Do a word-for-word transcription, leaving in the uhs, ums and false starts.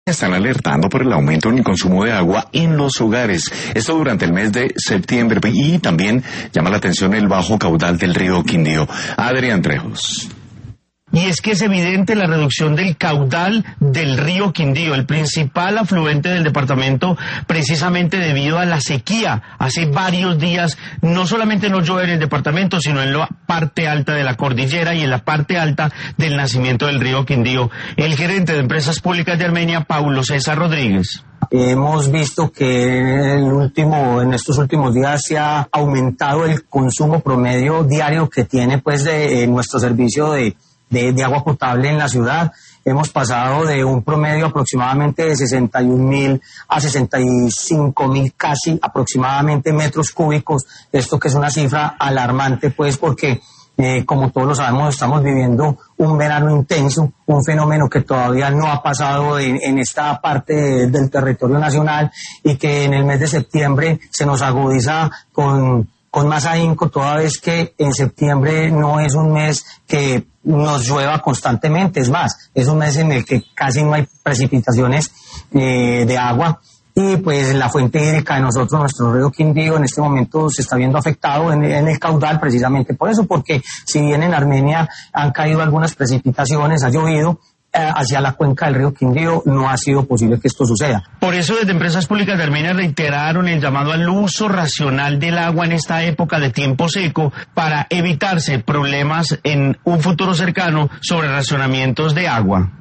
Están alertando por el aumento en el consumo de agua en los hogares. Esto durante el mes de septiembre, y también llama la atención el bajo caudal del río Quindío. Adrián Trejos. Y es que es evidente la reducción del caudal del río Quindío, el principal afluente del departamento, precisamente debido a la sequía. Hace varios días no solamente no llueve en el departamento, sino en la parte alta de la cordillera y en la parte alta del nacimiento del río Quindío. El gerente de Empresas Públicas de Armenia, Paulo César Rodríguez. Hemos visto que el último, en estos últimos días se ha aumentado el consumo promedio diario que tiene pues de eh, nuestro servicio de De, de agua potable en la ciudad. Hemos pasado de un promedio aproximadamente de sesenta y un mil a sesenta y cinco mil casi aproximadamente metros cúbicos, esto que es una cifra alarmante pues porque eh, como todos lo sabemos estamos viviendo un verano intenso, un fenómeno que todavía no ha pasado en, en esta parte de, del territorio nacional y que en el mes de septiembre se nos agudiza con con más ahínco, toda vez que en septiembre no es un mes que nos llueva constantemente, es más, es un mes en el que casi no hay precipitaciones eh, de agua y pues la fuente hídrica de nosotros, nuestro río Quindío, en este momento se está viendo afectado en, en el caudal precisamente por eso, porque si bien en Armenia han caído algunas precipitaciones, ha llovido, hacia la cuenca del río Quindío no ha sido posible que esto suceda. Por eso desde Empresas Públicas de Armenia reiteraron el llamado al uso racional del agua en esta época de tiempo seco para evitarse problemas en un futuro cercano sobre racionamientos de agua.